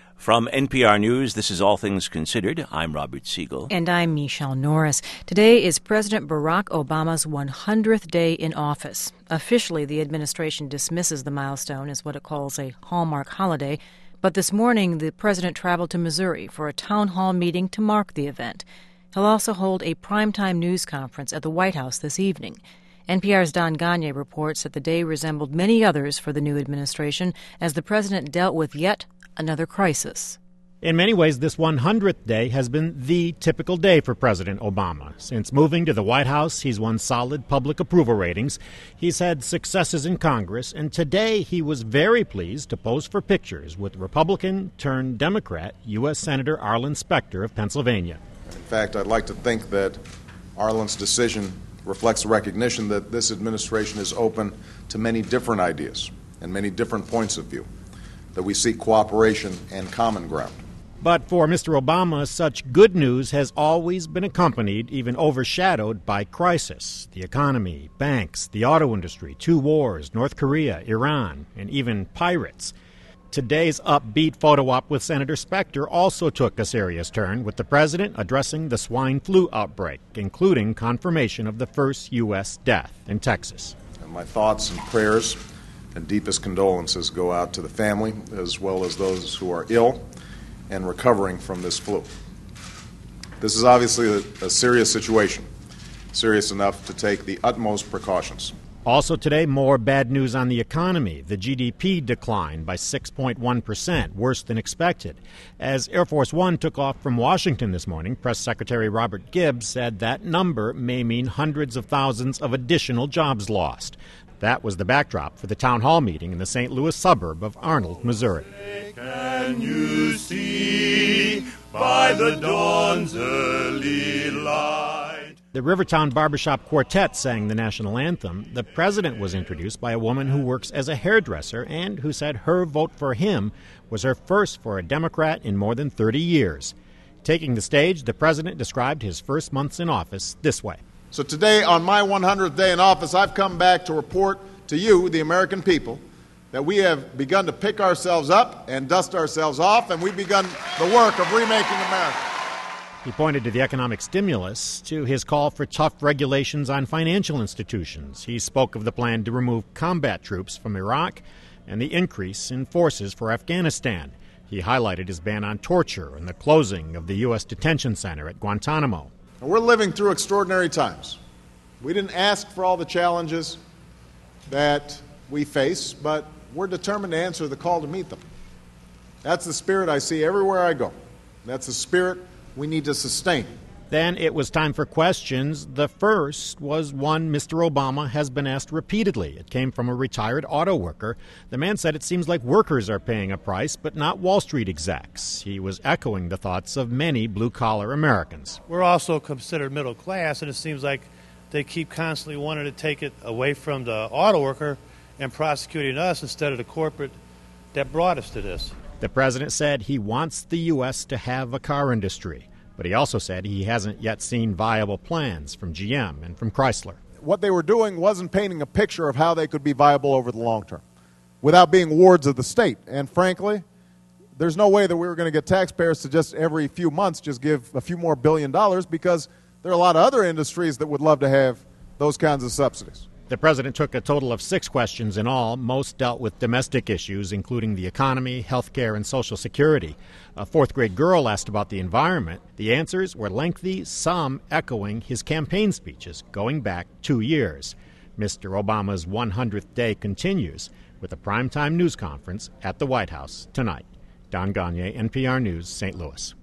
From NPR News, this is All Things Considered. I'm Robert Siegel. And I'm Michelle Norris. Today is President Barack Obama's 100th day in office. Officially, the administration dismisses the milestone as what it calls a Hallmark holiday. But this morning, the president traveled to Missouri for a town hall meeting to mark the event. He'll also hold a primetime news conference at the White House this evening. NPR's Don Gonyea reports that the day resembled many others for the new administration as the president dealt with yet another crisis. In many ways, this 100th day has been the typical day for President Obama. Since moving to the White House, he's won solid public approval ratings. He's had successes in Congress, and today he was very pleased to pose for pictures with Republican-turned-Democrat U.S. Senator Arlen Specter of Pennsylvania. In fact, I'd like to think that Arlen's decision reflects a recognition that this administration is open to many different ideas and many different points of view, that we seek cooperation and common ground. But for Mr. Obama, such good news has always been accompanied, even overshadowed, by crisis. The economy, banks, the auto industry, 2 wars, North Korea, Iran, and even pirates. Today's upbeat photo op with Senator Specter also took a serious turn, with the president addressing the swine flu outbreak, including confirmation of the first U.S. death in Texas. And my thoughts and prayers and deepest condolences go out to the family, as well as those who are ill and recovering from this flu. This is obviously a serious situation, serious enough to take the utmost precautions. Also today, more bad news on the economy. The GDP declined by 6.1%, worse than expected. As Air Force One took off from Washington this morning, Press Secretary Robert Gibbs said that number may mean hundreds of thousands of additional jobs lost. That was the backdrop for the town hall meeting in the St. Louis suburb of Arnold, Missouri. Can you see by the dawn's early light? The Rivertown Barbershop Quartet sang the national anthem. The president was introduced by a woman who works as a hairdresser and who said her vote for him was her first for a Democrat in more than 30 years. Taking the stage, the president described his first months in office this way. So today, on my 100th day in office, I've come back to report to you, the American people, that we have begun to pick ourselves up and dust ourselves off, and we've begun the work of remaking America. He pointed to the economic stimulus, to his call for tough regulations on financial institutions. He spoke of the plan to remove combat troops from Iraq and the increase in forces for Afghanistan. He highlighted his ban on torture and the closing of the U.S. detention center at Guantanamo. We're living through extraordinary times. We didn't ask for all the challenges that we face, but we're determined to answer the call to meet them. That's the spirit I see everywhere I go. That's the spirit we need to sustain. Then it was time for questions. The first was one Mr. Obama has been asked repeatedly. It came from a retired auto worker. The man said it seems like workers are paying a price, but not Wall Street execs. He was echoing the thoughts of many blue-collar Americans. We're also considered middle class, and it seems like they keep constantly wanting to take it away from the auto worker and prosecuting us instead of the corporate that brought us to this. The president said he wants the U.S. to have a car industry, but he also said he hasn't yet seen viable plans from GM and from Chrysler. What they were doing wasn't painting a picture of how they could be viable over the long term without being wards of the state. And frankly, there's no way that we were going to get taxpayers to just every few months just give a few more $1 billion, because there are a lot of other industries that would love to have those kinds of subsidies. The president took a total of 6 questions in all. Most dealt with domestic issues, including the economy, health care, and Social Security. A 4th-grade girl asked about the environment. The answers were lengthy, some echoing his campaign speeches going back 2 years. Mr. Obama's 100th day continues with a primetime news conference at the White House tonight. Don Gonyea, NPR News, St. Louis.